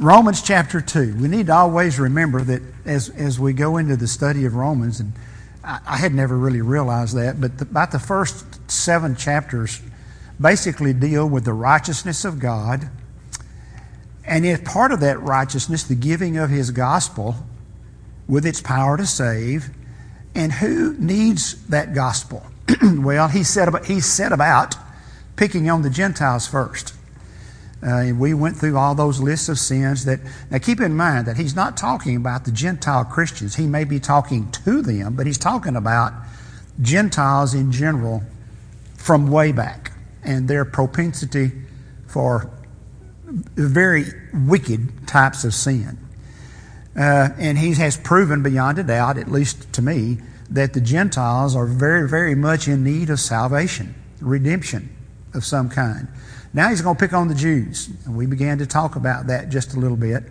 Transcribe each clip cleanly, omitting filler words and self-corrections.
Romans chapter 2. We need to always remember that as we go into the study of Romans, and I had never really realized that, but about the first 7 chapters basically deal with the righteousness of God, and as part of that righteousness, the giving of His gospel with its power to save. And who needs that gospel? Well, he set about picking on the Gentiles first. We went through all those lists of sins that... Now keep in mind that he's not talking about the Gentile Christians. He may be talking to them, but he's talking about Gentiles in general from way back and their propensity for very wicked types of sin. And he has proven beyond a doubt, at least to me, that the Gentiles are very, very much in need of salvation, redemption of some kind. Now he's going to pick on the Jews. And we began to talk about that just a little bit.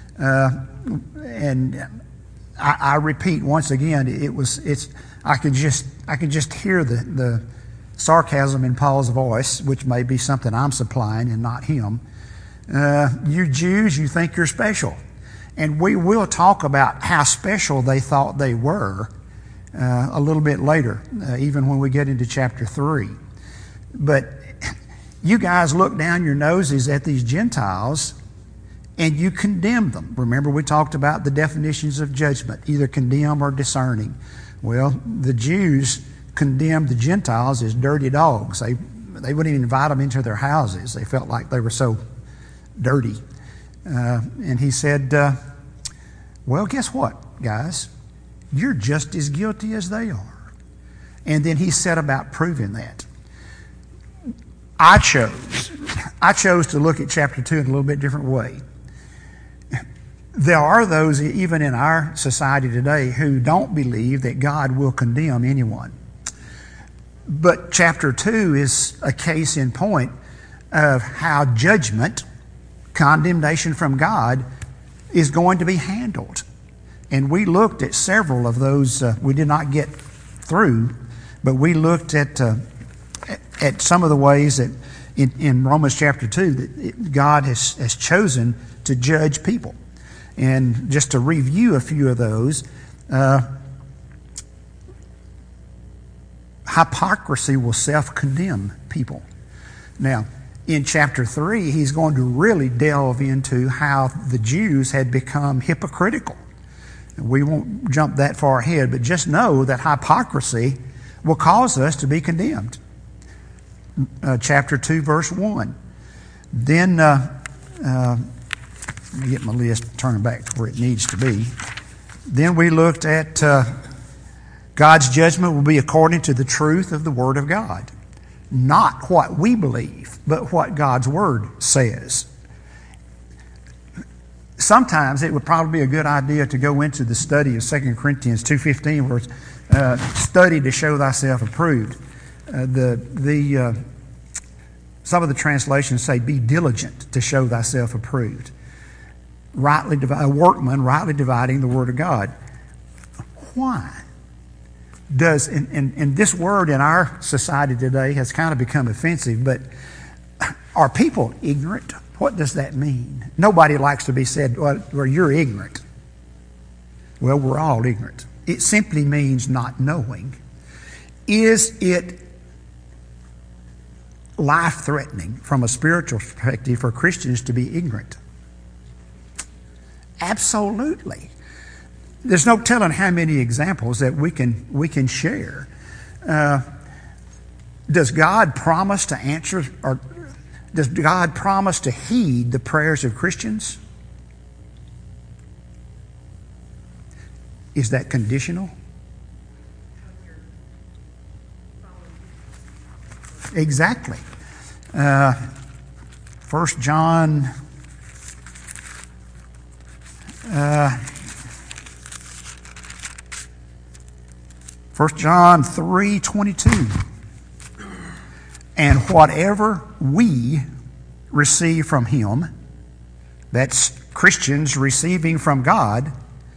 And I repeat once again, I could just hear the sarcasm in Paul's voice, which may be something I'm supplying and not him. You Jews, you think you're special. And we will talk about how special they thought they were a little bit later, even when we get into chapter 3. But you guys look down your noses at these Gentiles and you condemn them. Remember, we talked about the definitions of judgment, either condemn or discerning. Well, the Jews condemned the Gentiles as dirty dogs. They wouldn't even invite them into their houses. They felt like they were so dirty. And he said, well, guess what, guys? You're just as guilty as they are. And then he set about proving that. I chose to look at chapter 2 in a little bit different way. There are those, even in our society today, who don't believe that God will condemn anyone. But chapter 2 is a case in point of how judgment, condemnation from God, is going to be handled. And we looked at several of those. We did not get through, but we looked at some of the ways that in Romans chapter 2 that God has chosen to judge people. And just to review a few of those, hypocrisy will self-condemn people. Now, in chapter 3, he's going to really delve into how the Jews had become hypocritical. We won't jump that far ahead, but just know that hypocrisy will cause us to be condemned. Chapter 2, verse 1. Then, let me get my list, turn back to where it needs to be. Then we looked at God's judgment will be according to the truth of the Word of God. Not what we believe, but what God's Word says. Sometimes it would probably be a good idea to go into the study of 2 Corinthians 2:15, where it's study to show thyself approved. Some of the translations say, be diligent to show thyself approved. A workman rightly dividing the Word of God. Why? And this word in our society today has kind of become offensive, but are people ignorant? What does that mean? Nobody likes to be said, well, you're ignorant. Well, we're all ignorant. It simply means not knowing. Is it life-threatening from a spiritual perspective for Christians to be ignorant? Absolutely. There's no telling how many examples that we can share. Does God promise to answer, or does God promise to heed the prayers of Christians? Is that conditional? Exactly. 1 John 3:22. And whatever we receive from Him, that's Christians receiving from God.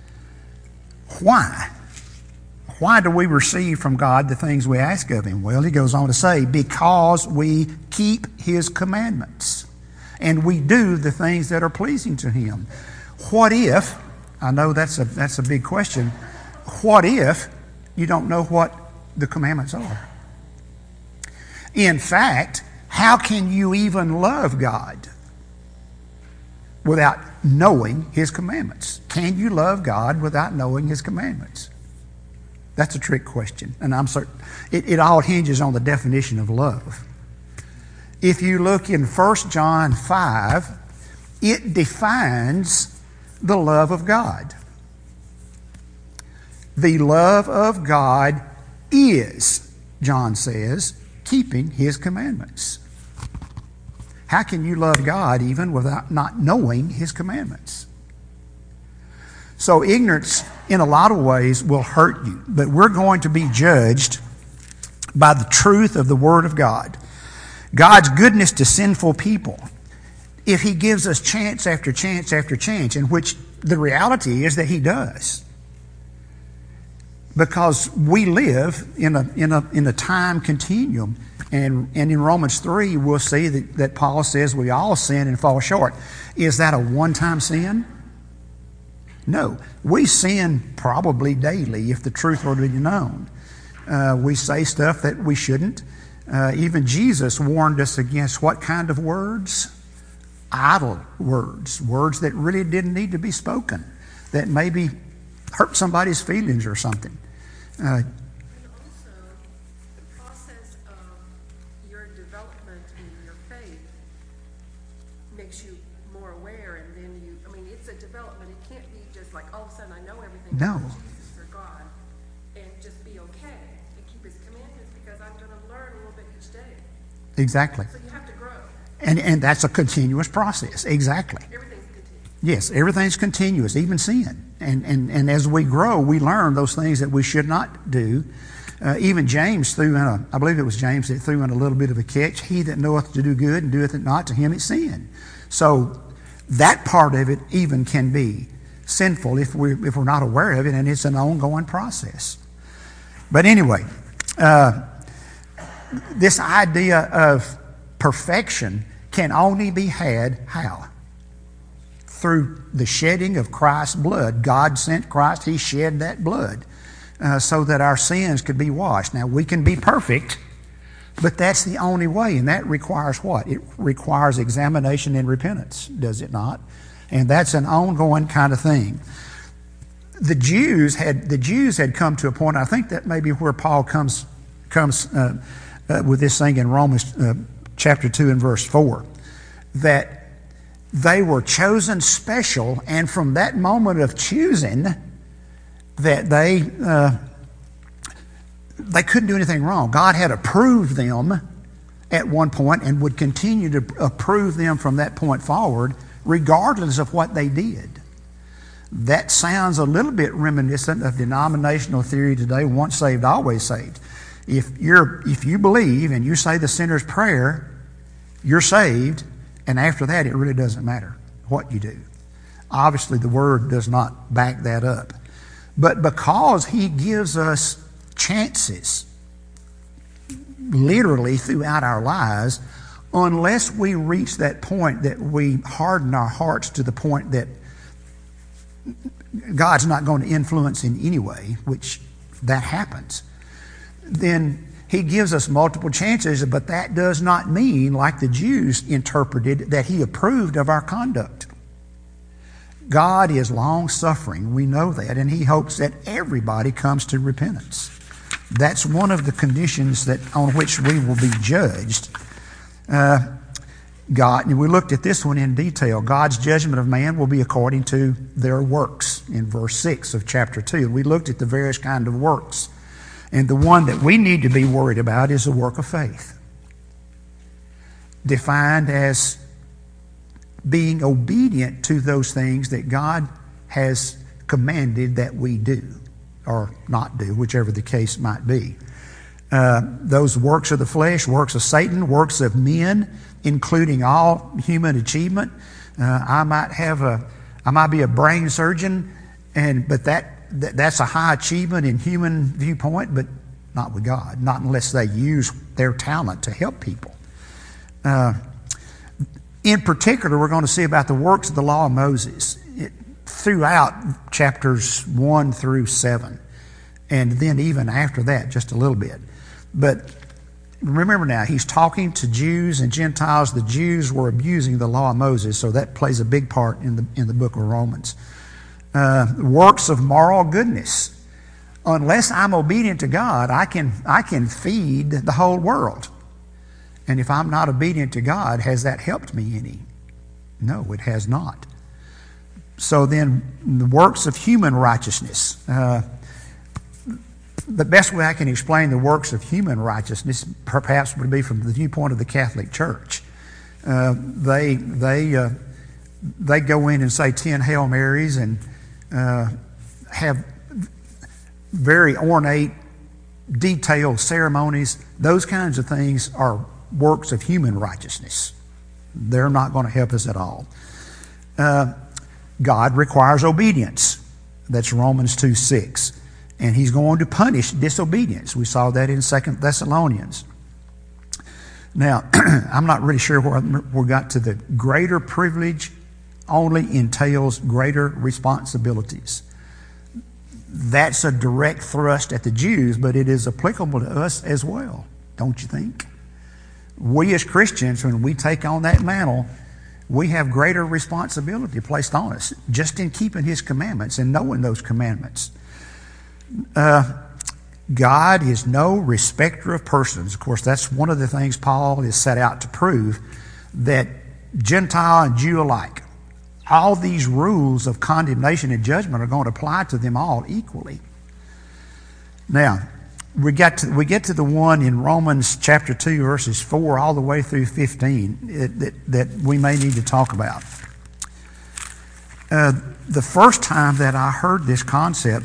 Why? Why do we receive from God the things we ask of Him? Well, he goes on to say, because we keep His commandments and we do the things that are pleasing to Him. What if, I know that's a big question, what if you don't know what the commandments are? In fact, how can you even love God without knowing His commandments? Can you love God without knowing His commandments? That's a trick question, and I'm certain it all hinges on the definition of love. If you look in 1 John 5, it defines the love of God. The love of God is, John says, keeping His commandments. How can you love God even without not knowing His commandments? So ignorance in a lot of ways will hurt you, but we're going to be judged by the truth of the Word of God. God's goodness to sinful people. If He gives us chance after chance after chance, in which the reality is that He does. Because we live in a time continuum. And in Romans 3, we'll see that Paul says we all sin and fall short. Is that a one-time sin? No. We sin probably daily if the truth were to be known. We say stuff that we shouldn't. Even Jesus warned us against what kind of words? Idle words. Words that really didn't need to be spoken. That maybe hurt somebody's feelings or something. And also, the process of your development in your faith makes you more aware, and then it's a development. It can't be just like all of a sudden I know everything about Jesus or God and just be okay and keep His commandments, because I'm going to learn a little bit each day. Exactly. So you have to grow. And that's a continuous process. Exactly. Everything's continuous. Yes, everything's continuous, even sin. And as we grow, we learn those things that we should not do. Even James threw in I believe it was James that threw in a little bit of a catch. He that knoweth to do good and doeth it not, to him it's sin. So that part of it even can be sinful if we're not aware of it, and it's an ongoing process. But anyway, this idea of perfection can only be had how? Through the shedding of Christ's blood. God sent Christ, He shed that blood so that our sins could be washed. Now, we can be perfect, but that's the only way, and that requires what? It requires examination and repentance, does it not? And that's an ongoing kind of thing. The Jews had come to a point, I think that may be where Paul comes with this thing in Romans chapter 2 and verse 4, that they were chosen special, and from that moment of choosing, that they couldn't do anything wrong. God had approved them at one point and would continue to approve them from that point forward, regardless of what they did. That sounds a little bit reminiscent of denominational theory today, once saved, always saved. If you believe and you say the sinner's prayer, you're saved, and after that it really doesn't matter what you do. Obviously the Word does not back that up. But because He gives us chances literally throughout our lives, unless we reach that point that we harden our hearts to the point that God's not going to influence in any way, which that happens, then He gives us multiple chances, but that does not mean, like the Jews interpreted, that He approved of our conduct. God is long-suffering, we know that, and He hopes that everybody comes to repentance. That's one of the conditions on which we will be judged. God, and we looked at this one in detail. God's judgment of man will be according to their works in verse 6 of chapter 2. We looked at the various kind of works. And the one that we need to be worried about is the work of faith, defined as being obedient to those things that God has commanded that we do or not do, whichever the case might be. Those works of the flesh, works of Satan, works of men, including all human achievement. I might be a brain surgeon, but that's a high achievement in human viewpoint, but not with God, not unless they use their talent to help people. In particular, we're going to see about the works of the law of Moses throughout chapters 1 through 7. And then even after that, just a little bit. But remember now, he's talking to Jews and Gentiles. The Jews were abusing the law of Moses, so that plays a big part in the book of Romans. Works of moral goodness. Unless I'm obedient to God, I can feed the whole world. And if I'm not obedient to God, has that helped me any? No, it has not. So then, the works of human righteousness. The best way I can explain the works of human righteousness perhaps would be from the viewpoint of the Catholic Church. They go in and say 10 Hail Marys and have very ornate, detailed ceremonies. Those kinds of things are works of human righteousness. They're not going to help us at all. God requires obedience. That's Romans 2:6. And he's going to punish disobedience. We saw that in 2 Thessalonians. Now, I'm not really sure where we got to the greater privilege only entails greater responsibilities. That's a direct thrust at the Jews, but it is applicable to us as well, don't you think? We as Christians, when we take on that mantle, we have greater responsibility placed on us just in keeping his commandments and knowing those commandments. God is no respecter of persons. Of course, that's one of the things Paul is set out to prove, that Gentile and Jew alike, all these rules of condemnation and judgment are going to apply to them all equally. Now, we get to the one in Romans chapter 2, verses 4 all the way through 15 that we may need to talk about. The first time that I heard this concept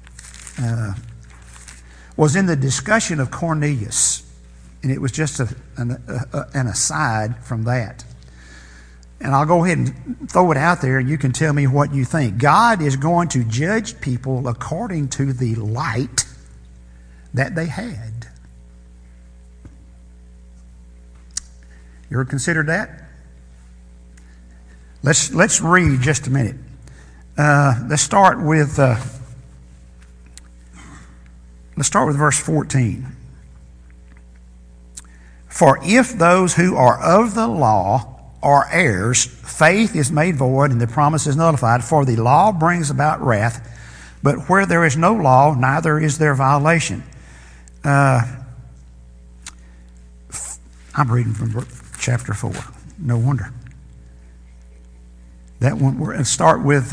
was in the discussion of Cornelius, and it was just an aside from that. And I'll go ahead and throw it out there, and you can tell me what you think. God is going to judge people according to the light that they had. You ever considered that? Let's read just a minute. Let's start with verse 14. For if those who are of the law are heirs, faith is made void and the promise is nullified. For the law brings about wrath, but where there is no law, neither is there violation. I'm reading from chapter 4. No wonder. That one. We're going to start with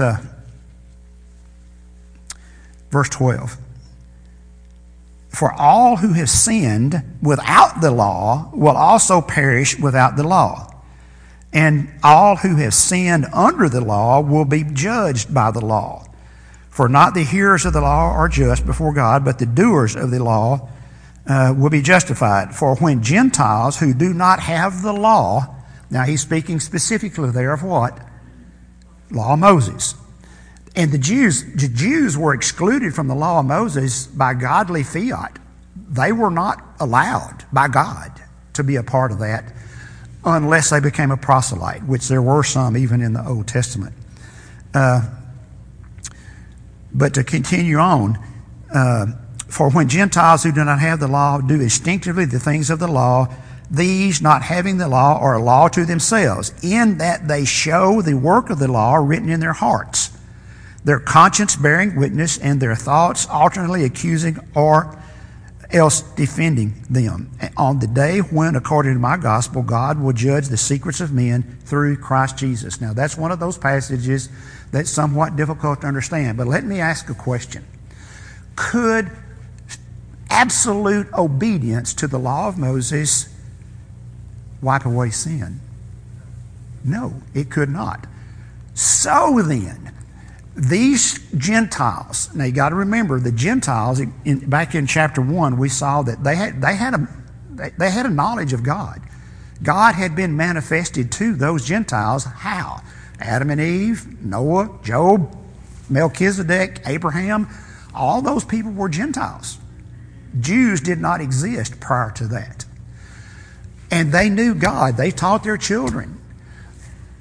verse 12. For all who have sinned without the law will also perish without the law. And all who have sinned under the law will be judged by the law. For not the hearers of the law are just before God, but the doers of the law will be justified. For when Gentiles who do not have the law, now he's speaking specifically there of what? Law of Moses. And the Jews were excluded from the law of Moses by godly fiat. They were not allowed by God to be a part of that unless they became a proselyte, which there were some even in the Old Testament. But to continue on, for when Gentiles who do not have the law do instinctively the things of the law, these, not having the law, are a law to themselves, in that they show the work of the law written in their hearts, their conscience bearing witness, and their thoughts alternately accusing or else defending them. On the day when, according to my gospel, God will judge the secrets of men through Christ Jesus. Now, that's one of those passages that's somewhat difficult to understand. But let me ask a question. Could absolute obedience to the law of Moses wipe away sin? No, it could not. So then, these Gentiles, now you got to remember the Gentiles, back in chapter 1, we saw that they had a knowledge of God. God had been manifested to those Gentiles. How? Adam and Eve, Noah, Job, Melchizedek, Abraham, all those people were Gentiles. Jews did not exist prior to that. And they knew God. They taught their children.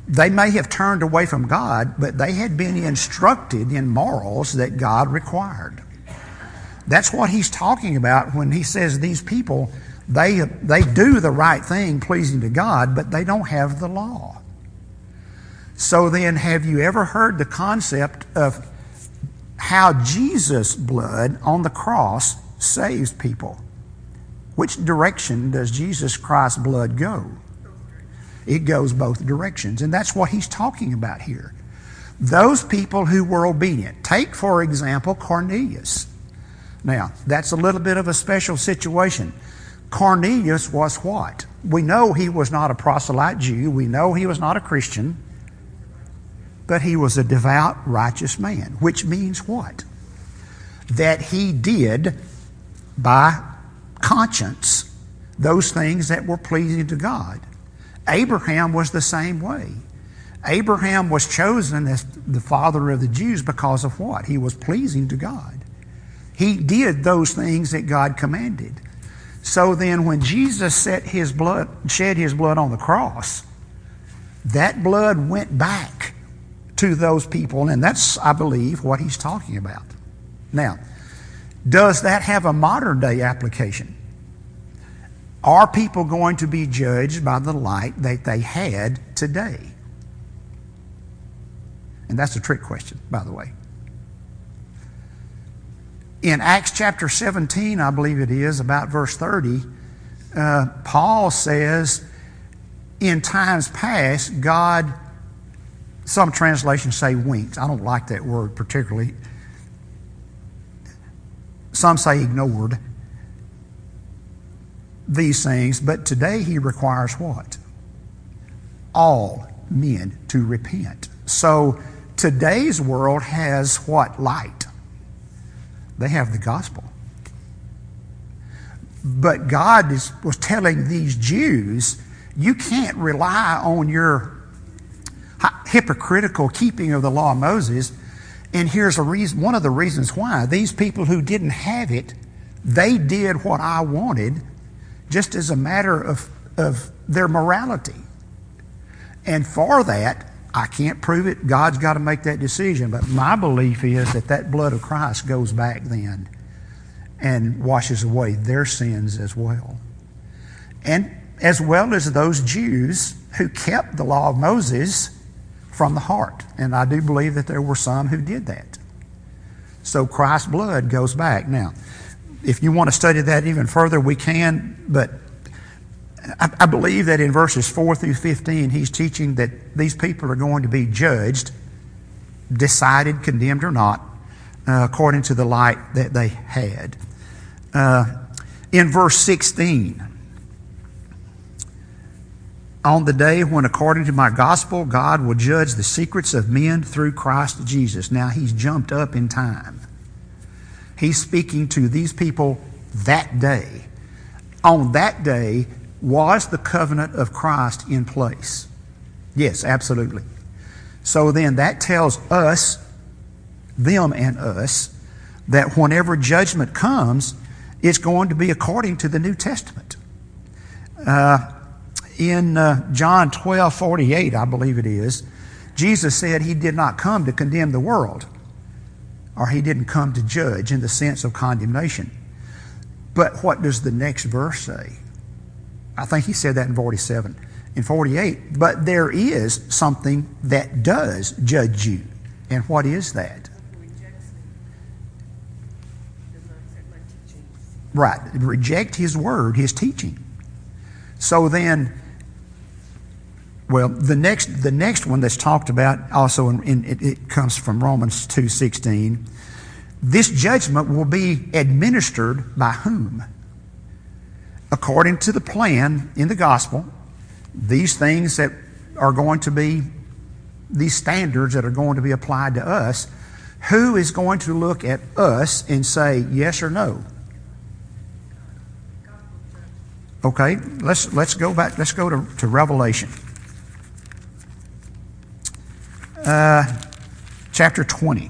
They may have turned away from God, but they had been instructed in morals that God required. That's what he's talking about when he says these people, they do the right thing pleasing to God, but they don't have the law. So then, have you ever heard the concept of how Jesus' blood on the cross saves people? Which direction does Jesus Christ's blood go? It goes both directions, and that's what he's talking about here. Those people who were obedient. Take, for example, Cornelius. Now, that's a little bit of a special situation. Cornelius was what? We know he was not a proselyte Jew. We know he was not a Christian. But he was a devout, righteous man, which means what? That he did, by conscience, those things that were pleasing to God. Abraham was the same way. Abraham was chosen as the father of the Jews because of what? He was pleasing to God. He did those things that God commanded. So then when Jesus shed his blood on the cross, that blood went back to those people, and that's, I believe, what he's talking about. Now, does that have a modern day application? Are people going to be judged by the light that they had today? And that's a trick question, by the way. In Acts chapter 17, I believe it is, about verse 30, Paul says, in times past, God, some translations say winked. I don't like that word particularly. Some say ignored these things, but today he requires what? All men to repent. So today's world has what? Light. They have the gospel. But God was telling these Jews, you can't rely on your hypocritical keeping of the law of Moses. And here's a reason, one of the reasons why. These people who didn't have it, they did what I wanted just as a matter of their morality. And for that, I can't prove it. God's got to make that decision. But my belief is that that blood of Christ goes back then and washes away their sins as well. And as well as those Jews who kept the law of Moses from the heart. And I do believe that there were some who did that. So Christ's blood goes back. Now, if you want to study that even further, we can, but I believe that in verses 4 through 15, he's teaching that these people are going to be judged, decided, condemned or not, according to the light that they had. In verse 16, on the day when, according to my gospel, God will judge the secrets of men through Christ Jesus. Now, he's jumped up in time. He's speaking to these people that day. On that day, was the covenant of Christ in place? Yes, absolutely. So then that tells us, them and us, that whenever judgment comes, it's going to be according to the New Testament. In John 12:48, I believe it is, Jesus said he did not come to condemn the world, or he didn't come to judge in the sense of condemnation. But what does the next verse say? I think he said that in 47. In 48, but there is something that does judge you. And what is that? Right. Reject his word, his teaching. So then, well, the next one that's talked about also, it comes from Romans 2:16. This judgment will be administered by whom? According to the plan in the gospel, these things that are going to be, these standards that are going to be applied to us, who is going to look at us and say yes or no? Okay, let's go back. Let's go to Revelation. Chapter 20.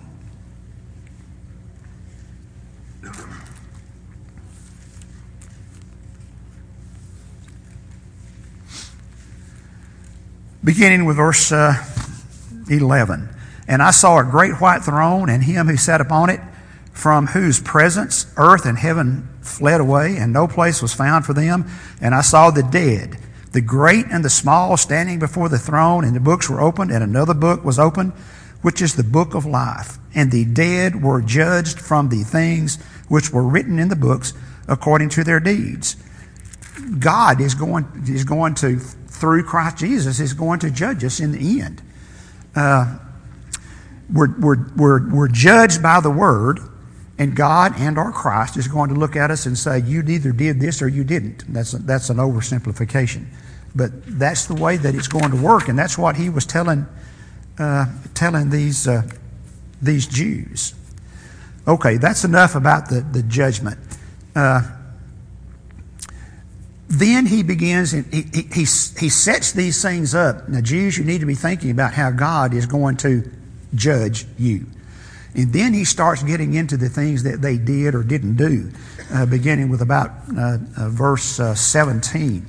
beginning with verse 11. And I saw a great white throne, and him who sat upon it, from whose presence earth and heaven fled away, and no place was found for them. And I saw the dead, the great and the small, standing before the throne, and the books were opened, and another book was opened, which is the book of life. And the dead were judged from the things which were written in the books according to their deeds. God is going to, through Christ Jesus, is going to judge us in the end. We're judged by the Word, and God and our Christ is going to look at us and say, you either did this or you didn't. That's an oversimplification. But that's the way that it's going to work, and that's what he was telling these Jews. Okay, that's enough about the judgment. Then he begins, and he sets these things up. Now, Jews, you need to be thinking about how God is going to judge you. And then he starts getting into the things that they did or didn't do, beginning with about verse 17.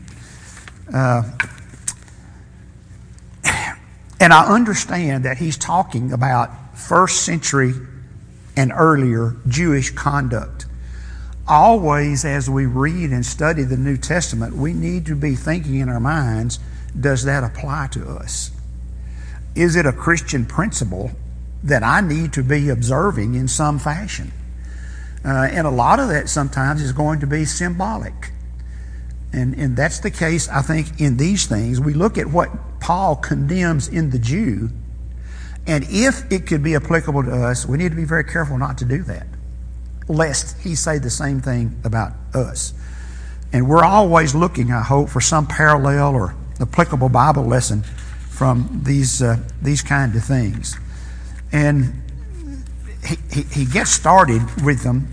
And I understand that he's talking about first century and earlier Jewish conduct. Always, as we read and study the New Testament, we need to be thinking in our minds, does that apply to us? Is it a Christian principle that I need to be observing in some fashion? And a lot of that sometimes is going to be symbolic. And that's the case, I think, in these things. We look at what Paul condemns in the Jew, and if it could be applicable to us, we need to be very careful not to do that, lest he say the same thing about us. And we're always looking, I hope, for some parallel or applicable Bible lesson from these kind of things. And he gets started with them,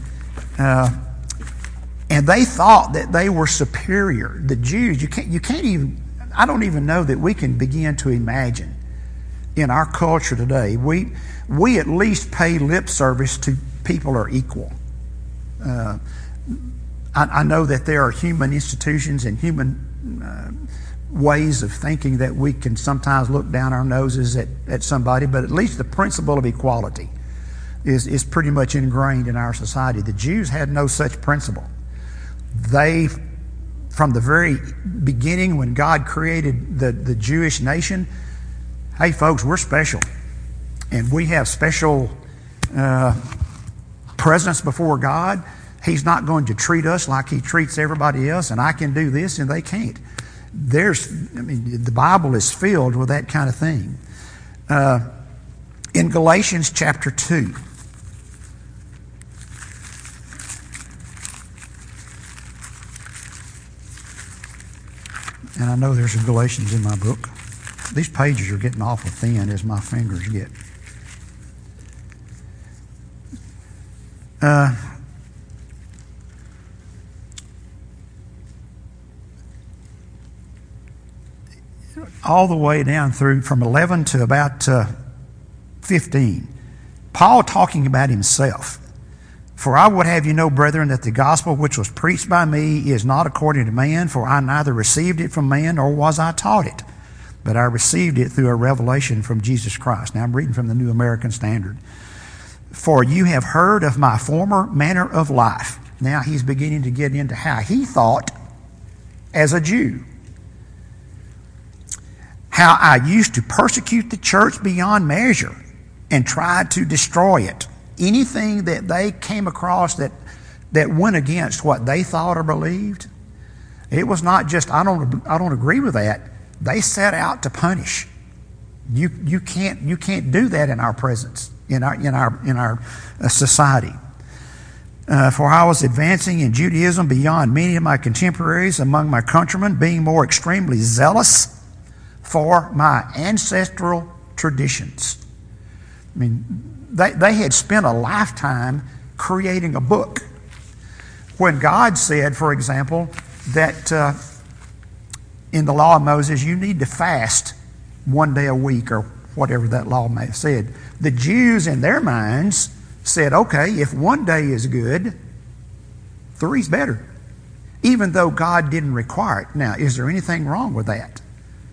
and they thought that they were superior. The Jews, you can't even, I don't even know that we can begin to imagine in our culture today. We at least pay lip service to people are equal. I know that there are human institutions and human ways of thinking that we can sometimes look down our noses at somebody, but at least the principle of equality is pretty much ingrained in our society. The Jews had no such principle. They, from the very beginning when God created the Jewish nation, hey folks, we're special. And we have special presence before God. He's not going to treat us like he treats everybody else, and I can do this and they can't. The Bible is filled with that kind of thing. In Galatians chapter 2, and I know there's a Galatians in my book. These pages are getting awful thin as my fingers get. All the way down through from 11 to about 15. Paul talking about himself. For I would have you know, brethren, that the gospel which was preached by me is not according to man, for I neither received it from man nor was I taught it, but I received it through a revelation from Jesus Christ. Now I'm reading from the New American Standard. For you have heard of my former manner of life. Now he's beginning to get into how he thought as a Jew. How I used to persecute the church beyond measure and tried to destroy it. Anything that they came across that went against what they thought or believed, it was not just, I don't agree with that. They set out to punish. You can't do that in our presence, in our society. For I was advancing in Judaism beyond many of my contemporaries among my countrymen, being more extremely zealous for my ancestral traditions. I mean, they had spent a lifetime creating a book. When God said, for example, that in the law of Moses, you need to fast one day a week or whatever that law may have said, the Jews in their minds said, okay, if one day is good, three's better, even though God didn't require it. Now, is there anything wrong with that?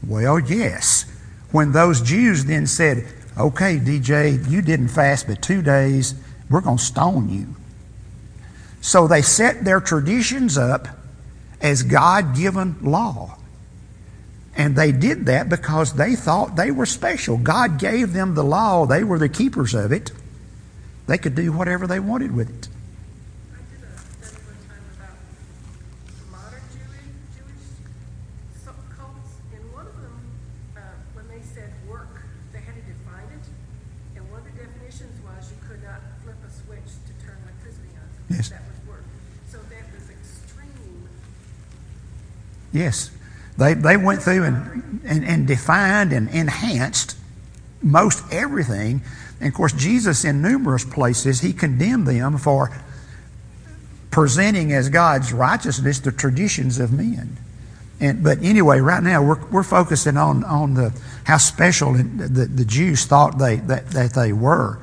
Well, yes. When those Jews then said, okay, DJ, you didn't fast but 2 days, we're going to stone you. So they set their traditions up as God-given law. And they did that because they thought they were special. God gave them the law. They were the keepers of it. They could do whatever they wanted with it. I did a study one time about modern Jewish cults, and one of them, when they said work, they had to define it, and one of the definitions was you could not flip a switch to turn electricity on. Yes. That was work. So that was extreme. Yes. They went through and defined and enhanced most everything. And of course, Jesus in numerous places, he condemned them for presenting as God's righteousness the traditions of men. But anyway, right now we're focusing on how special the Jews thought that they were.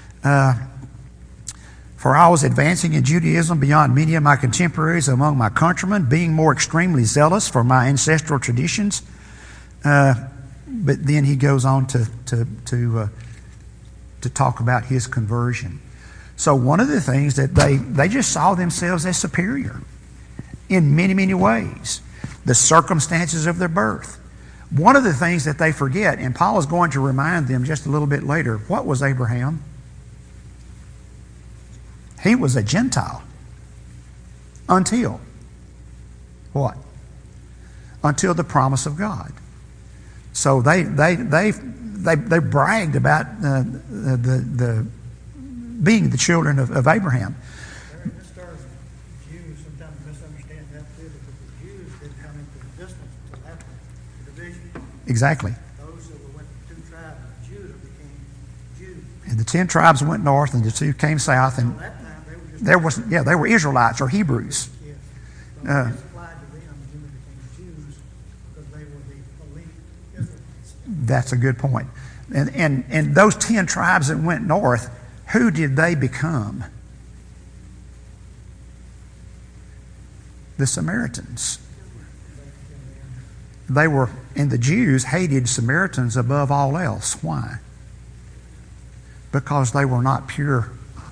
For I was advancing in Judaism beyond many of my contemporaries among my countrymen, being more extremely zealous for my ancestral traditions. But then he goes on to talk about his conversion. So one of the things that they just saw themselves as superior in many, many ways. The circumstances of their birth. One of the things that they forget, and Paul is going to remind them just a little bit later, what was Abraham? He was a Gentile. Until what? Until the promise of God. So they bragged about the being the children of Abraham. As far as Jews, sometimes misunderstand that too, because the Jews didn't come into existence until after the division. Exactly. Those that went to 2 tribes of Judah became Jews. And the 10 tribes went north, and the 2 came south, and At that time, they were just they were Israelites or Hebrews. yes. But when it's applied to them, then they became Jews because they were the elite Israelites. That's a good point. And those 10 tribes that went north, who did they become? The Samaritans. They were, and the Jews hated Samaritans above all else. Why? Because they were not pure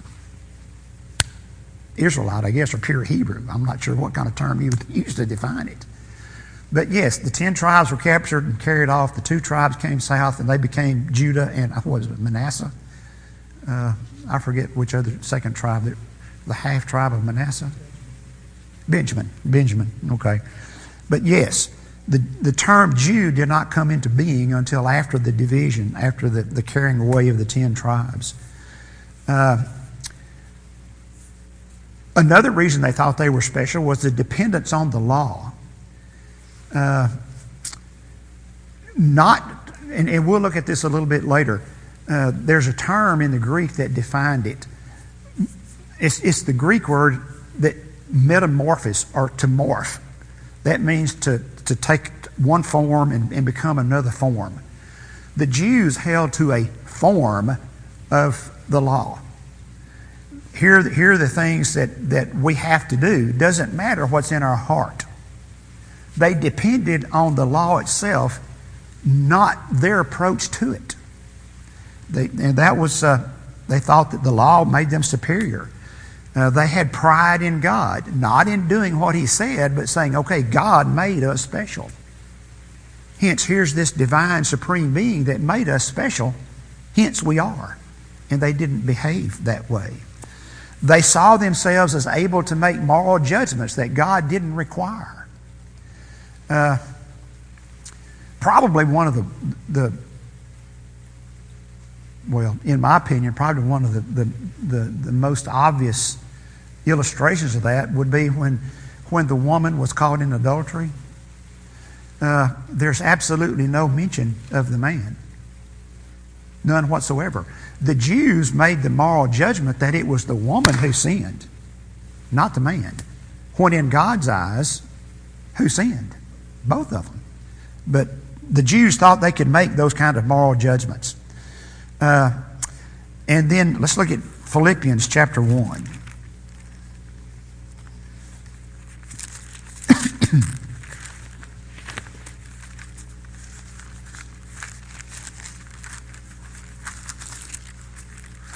Israelite, I guess, or pure Hebrew. I'm not sure what kind of term you would use to define it. But yes, the 10 tribes were captured and carried off. The 2 tribes came south, and they became Judah and, what was it, Manasseh? I forget which other second tribe, the half tribe of Manasseh? Benjamin, okay. But yes, the term Jew did not come into being until after the division, after the carrying away of the 10 tribes. Another reason they thought they were special was the dependence on the law. And we'll look at this a little bit later. There's a term in the Greek that defined it. It's the Greek word that metamorphosis, or to morph. That means to take one form and become another form. The Jews held to a form of the law. Here are the things that we have to do. It doesn't matter what's in our heart. They depended on the law itself, not their approach to it. They thought that the law made them superior. They had pride in God, not in doing what He said, but saying, okay, God made us special. Hence, here's this divine supreme being that made us special, hence we are. And they didn't behave that way. They saw themselves as able to make moral judgments that God didn't require. Probably one of in my opinion, probably one of the most obvious illustrations of that would be when the woman was caught in adultery. There's absolutely no mention of the man. None whatsoever. The Jews made the moral judgment that it was the woman who sinned, not the man. When in God's eyes, who sinned? Both of them. But the Jews thought they could make those kind of moral judgments. And then let's look at Philippians chapter 1.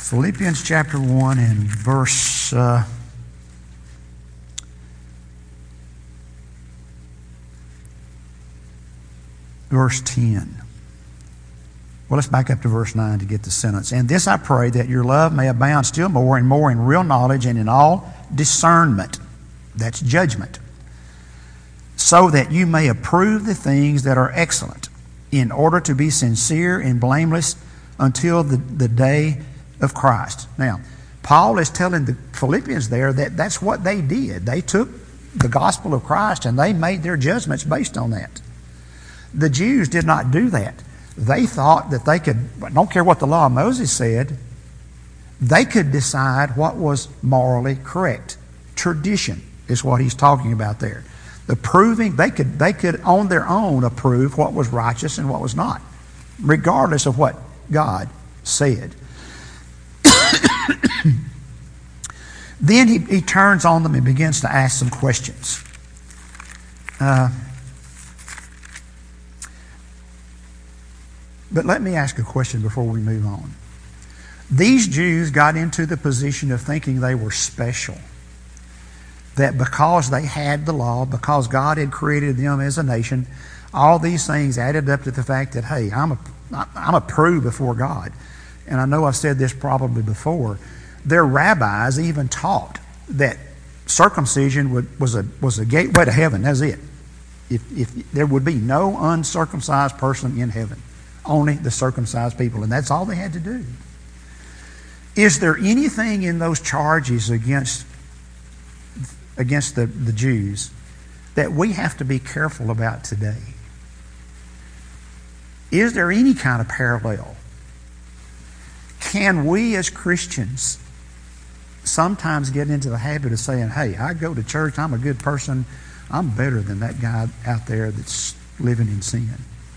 Philippians chapter 1 and verse 10. Well, let's back up to verse 9 to get the sentence. And this I pray, that your love may abound still more and more in real knowledge and in all discernment. That's judgment. So that you may approve the things that are excellent, in order to be sincere and blameless until the day of Christ. Now, Paul is telling the Philippians there that that's what they did. They took the gospel of Christ and they made their judgments based on that. The Jews did not do that. They thought that they could, I don't care what the law of Moses said, they could decide what was morally correct. Tradition is what he's talking about there. The proving, they could on their own approve what was righteous and what was not, regardless of what God said. Then he turns on them and begins to ask some questions. But let me ask a question before we move on. These Jews got into the position of thinking they were special. That because they had the law, because God had created them as a nation, all these things added up to the fact that, hey, I'm approved before God. And I know I've said this probably before. Their rabbis even taught that circumcision was a gateway to heaven. That's it. If there would be no uncircumcised person in heaven, only the circumcised people, and that's all they had to do. Is there anything in those charges against the Jews that we have to be careful about today? Is there any kind of parallel? Can we as Christians sometimes get into the habit of saying, hey, I go to church, I'm a good person, I'm better than that guy out there that's living in sin?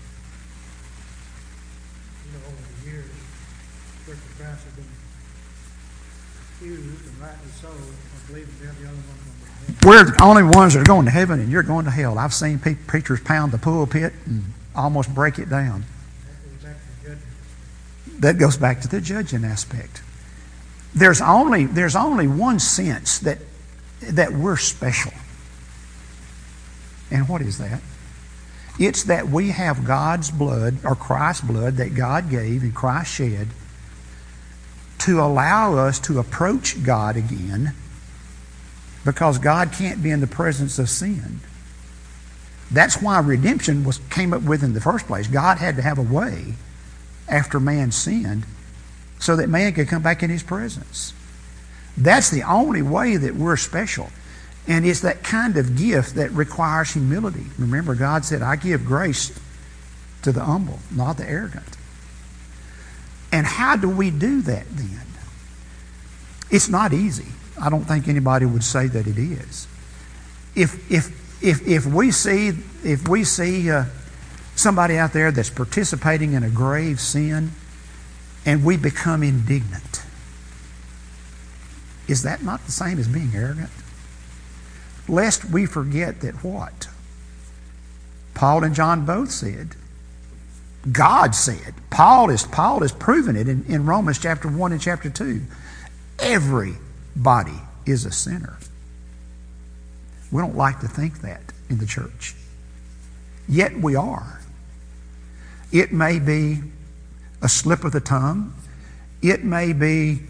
Over the years, Church of Christ has been accused, and rightly so, of believing they're the only ones on the We're the only ones that are going to heaven and you're going to hell. I've seen preachers pound the pulpit and almost break it down. That goes back to the judging aspect. There's only one sense that we're special. And what is that? It's that we have God's blood, or Christ's blood, that God gave and Christ shed to allow us to approach God again, because God can't be in the presence of sin. That's why redemption came up with in the first place. God had to have a way after man sinned so that man could come back in his presence. That's the only way that we're special. And it's that kind of gift that requires humility. Remember, God said, I give grace to the humble, not the arrogant. And how do we do that then? It's not easy. I don't think anybody would say that it is. If we see somebody out there that's participating in a grave sin and we become indignant, is that not the same as being arrogant? Lest we forget that what? Paul and John both said. God said. Paul is proving it in Romans chapter 1 and chapter 2. Everybody is a sinner. We don't like to think that in the church. Yet we are. It may be a slip of the tongue. It may be,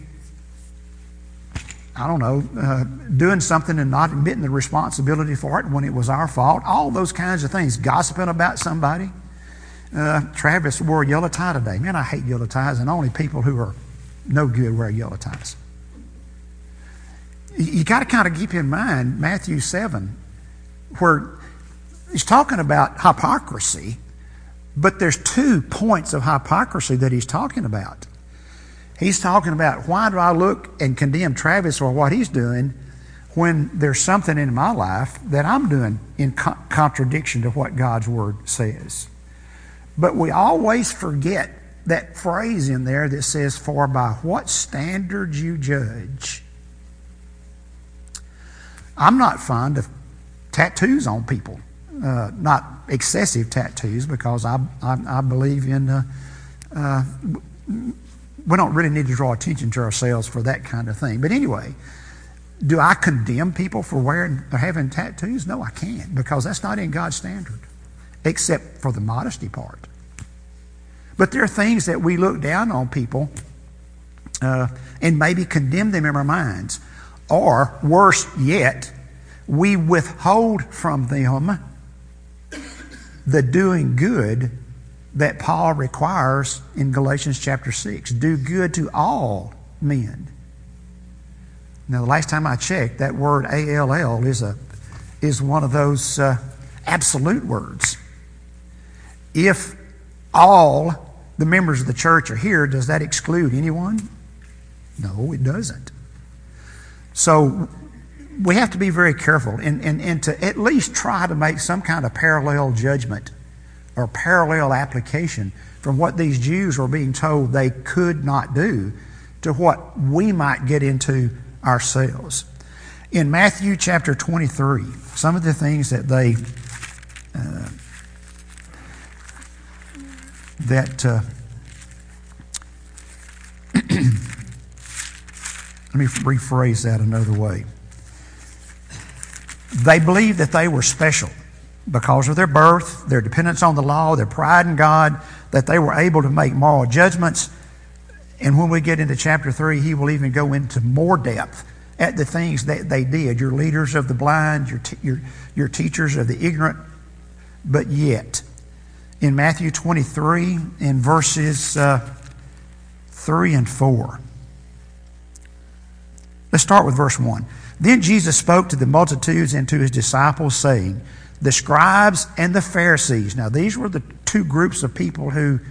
doing something and not admitting the responsibility for it when it was our fault. All those kinds of things. Gossiping about somebody. Travis wore a yellow tie today. Man, I hate yellow ties, and only people who are no good wear yellow ties. You got to kind of keep in mind Matthew 7, where he's talking about hypocrisy, but there's 2 points of hypocrisy that he's talking about. He's talking about, why do I look and condemn Travis for what he's doing when there's something in my life that I'm doing in contradiction to what God's Word says? But we always forget that phrase in there that says, for by what standard you judge. I'm not fond of tattoos on people. Not excessive tattoos, because I believe in we don't really need to draw attention to ourselves for that kind of thing. But anyway, do I condemn people for wearing or having tattoos? No, I can't, because that's not in God's standard, except for the modesty part. But there are things that we look down on people and maybe condemn them in our minds. Or, worse yet, we withhold from them the doing good that Paul requires in Galatians chapter 6. Do good to all men. Now, the last time I checked, that word A-L-L is one of those absolute words. If all the members of the church are here, does that exclude anyone? No, it doesn't. So we have to be very careful and to at least try to make some kind of parallel judgment or parallel application from what these Jews were being told they could not do to what we might get into ourselves. In Matthew chapter 23, some of the things that they let me rephrase that another way. They believed that they were special because of their birth, their dependence on the law, their pride in God, that they were able to make moral judgments. And when we get into chapter 3, he will even go into more depth at the things that they did. Your leaders of the blind, your teachers of the ignorant. But yet, in Matthew 23, in verses 3 and 4. Let's start with verse 1. Then Jesus spoke to the multitudes and to his disciples, saying, the scribes and the Pharisees. Now, these were the two groups of people who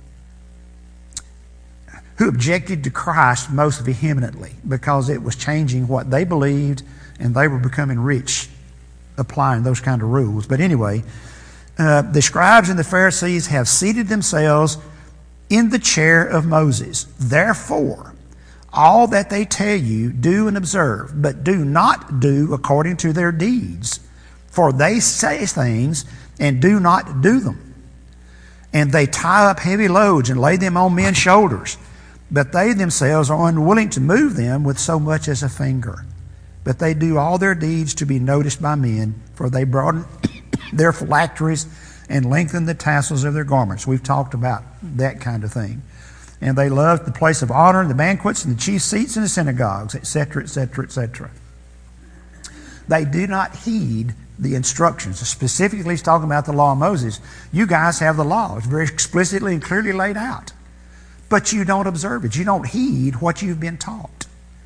objected to Christ most vehemently because it was changing what they believed and they were becoming rich applying those kind of rules. But anyway, the scribes and the Pharisees have seated themselves in the chair of Moses. Therefore, all that they tell you, do and observe, but do not do according to their deeds. For they say things and do not do them. And they tie up heavy loads and lay them on men's shoulders, but they themselves are unwilling to move them with so much as a finger. But they do all their deeds to be noticed by men, for they broaden their phylacteries and lengthen the tassels of their garments. We've talked about that kind of thing. And they love the place of honor and the banquets and the chief seats in the synagogues, etc., etc., etc. They do not heed the instructions. Specifically, he's talking about the law of Moses. You guys have the law. It's very explicitly and clearly laid out. But you don't observe it. You don't heed what you've been taught.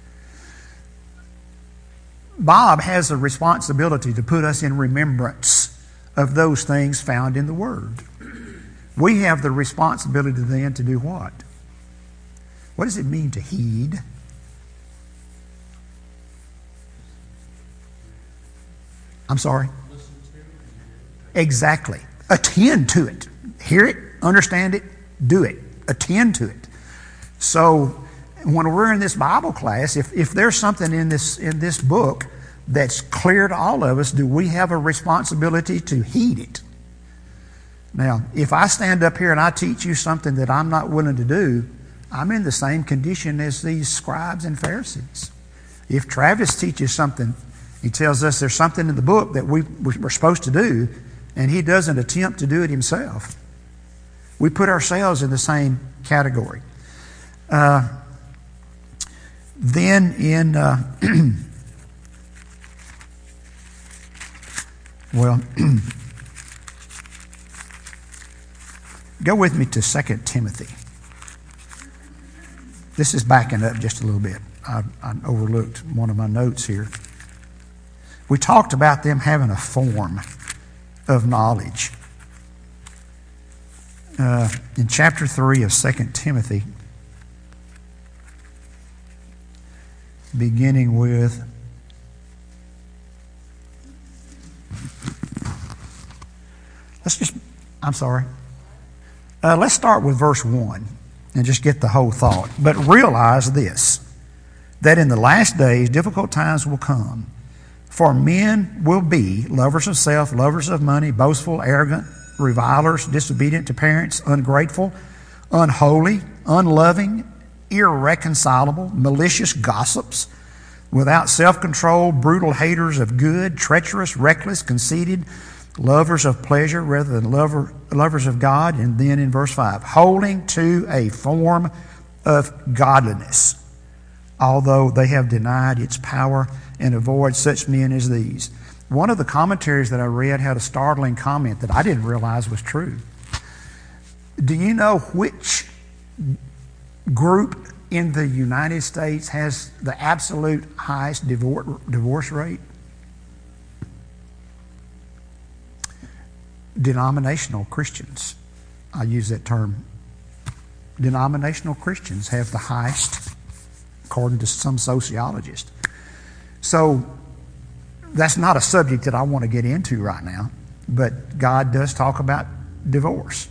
Bob has a responsibility to put us in remembrance of those things found in the Word. We have the responsibility then to do what? What does it mean to heed? I'm sorry? Exactly. Attend to it. Hear it, understand it, do it. Attend to it. So when we're in this Bible class, if there's something in this book that's clear to all of us, do we have a responsibility to heed it? Now, if I stand up here and I teach you something that I'm not willing to do, I'm in the same condition as these scribes and Pharisees. If Travis teaches something, he tells us there's something in the book that we're supposed to do, and he doesn't attempt to do it himself, we put ourselves in the same category. Then in, go with me to 2 Timothy. This is backing up just a little bit. I overlooked one of my notes here. We talked about them having a form of knowledge. In chapter 3 of 2 Timothy, beginning with let's start with verse 1 and just get the whole thought. But realize this, that in the last days difficult times will come. For men will be lovers of self, lovers of money, boastful, arrogant, revilers, disobedient to parents, ungrateful, unholy, unloving, irreconcilable, malicious gossips, without self-control, brutal haters of good, treacherous, reckless, conceited, lovers of pleasure rather than lovers of God. And then in verse 5, holding to a form of godliness, although they have denied its power, and avoid such men as these. One of the commentaries that I read had a startling comment that I didn't realize was true. Do you know which group in the United States has the absolute highest divorce rate? Denominational Christians. I use that term. Denominational Christians have the highest, according to some sociologists. So that's not a subject that I want to get into right now, but God does talk about divorce.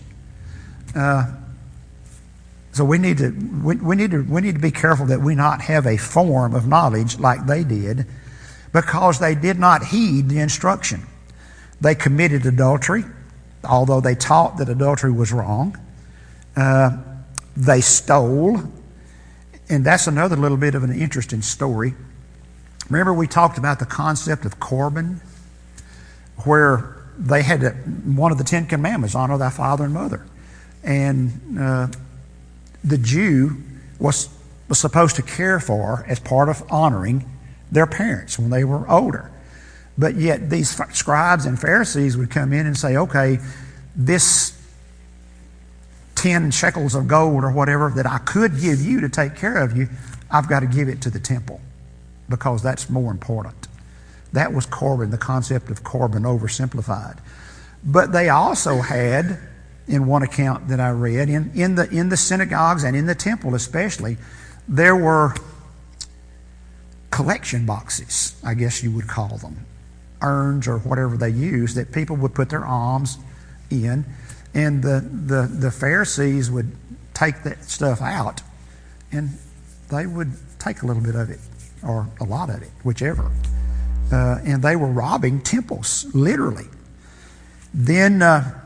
So we need to be careful that we not have a form of knowledge like they did, because they did not heed the instruction. They committed adultery, although they taught that adultery was wrong. They stole, and that's another little bit of an interesting story. Remember we talked about the concept of Corban, where they had one of the 10 Commandments, honor thy father and mother. And the Jew was supposed to care for as part of honoring their parents when they were older. But yet these scribes and Pharisees would come in and say, okay, this 10 shekels of gold or whatever that I could give you to take care of you, I've got to give it to the temple because that's more important. That was Corban, the concept of Corban oversimplified. But they also had, in one account that I read, in the synagogues and in the temple especially, there were collection boxes, I guess you would call them, urns or whatever they used, that people would put their alms in, and the Pharisees would take that stuff out, and they would take a little bit of it, or a lot of it, whichever. And they were robbing temples, literally. Then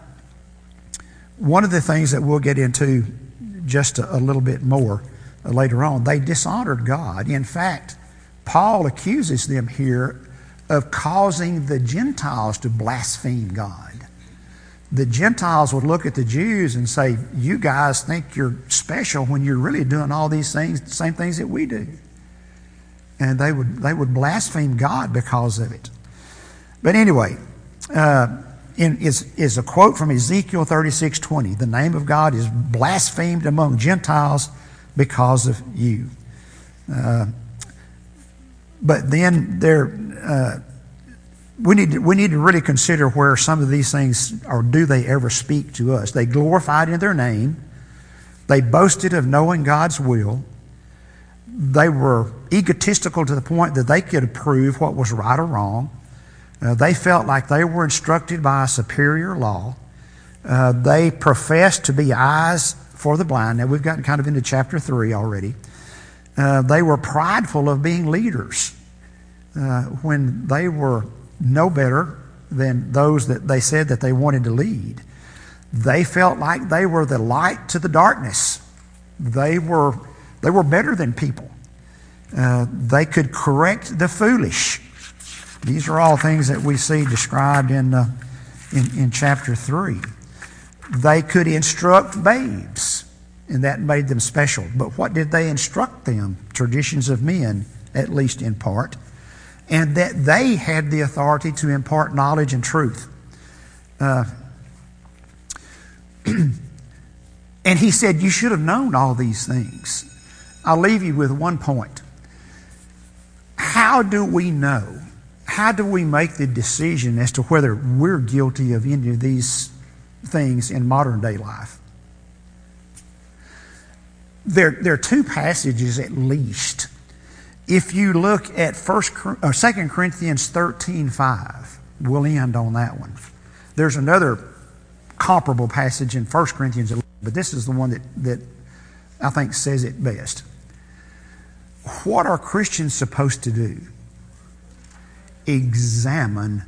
one of the things that we'll get into just a little bit more later on, they dishonored God. In fact, Paul accuses them here of causing the Gentiles to blaspheme God. The Gentiles would look at the Jews and say, you guys think you're special when you're really doing all these things, the same things that we do. And they would blaspheme God because of it. But anyway, is a quote from Ezekiel 36:20. The name of God is blasphemed among Gentiles because of you. But then we need to really consider where some of these things, or do they ever speak to us? They glorified in their name. They boasted of knowing God's will. They were egotistical to the point that they could approve what was right or wrong. They felt like they were instructed by a superior law. They professed to be eyes for the blind. Now, we've gotten kind of into chapter 3 already. They were prideful of being leaders when they were no better than those that they said that they wanted to lead. They felt like they were the light to the darkness. They were better than people. They could correct the foolish. These are all things that we see described in chapter 3. They could instruct babes, and that made them special. But what did they instruct them? Traditions of men, at least in part. And that they had the authority to impart knowledge and truth. And he said, you should have known all these things. I'll leave you with one point. How do we know? How do we make the decision as to whether we're guilty of any of these things in modern day life? There are two passages at least. If you look at 2 Corinthians 13:5, we'll end on that one. There's another comparable passage in 1 Corinthians 11, but this is the one that I think says it best. What are Christians supposed to do? Examine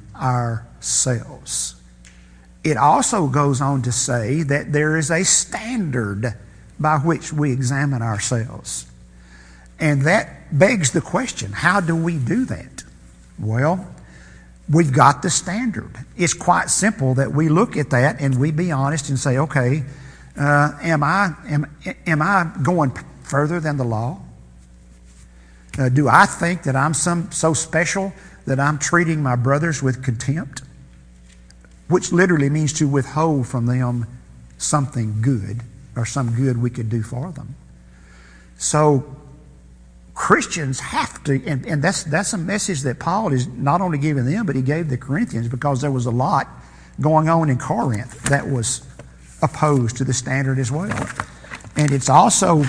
ourselves. It also goes on to say that there is a standard by which we examine ourselves. And that begs the question, how do we do that? Well, we've got the standard. It's quite simple that we look at that and we be honest and say, okay, am I going further than the law? Do I think that I'm so special that I'm treating my brothers with contempt? Which literally means to withhold from them something good or some good we could do for them. So Christians have to, and that's a message that Paul is not only giving them, but he gave the Corinthians, because there was a lot going on in Corinth that was opposed to the standard as well. And it's also,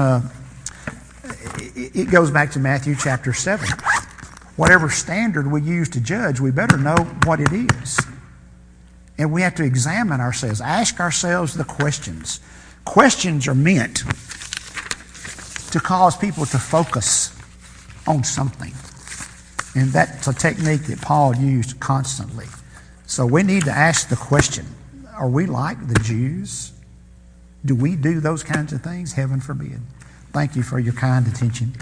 it goes back to Matthew chapter 7. Whatever standard we use to judge, we better know what it is. And we have to examine ourselves, ask ourselves the questions. Questions are meant to cause people to focus on something. And that's a technique that Paul used constantly. So we need to ask the question, are we like the Jews? Do we do those kinds of things? Heaven forbid. Thank you for your kind attention.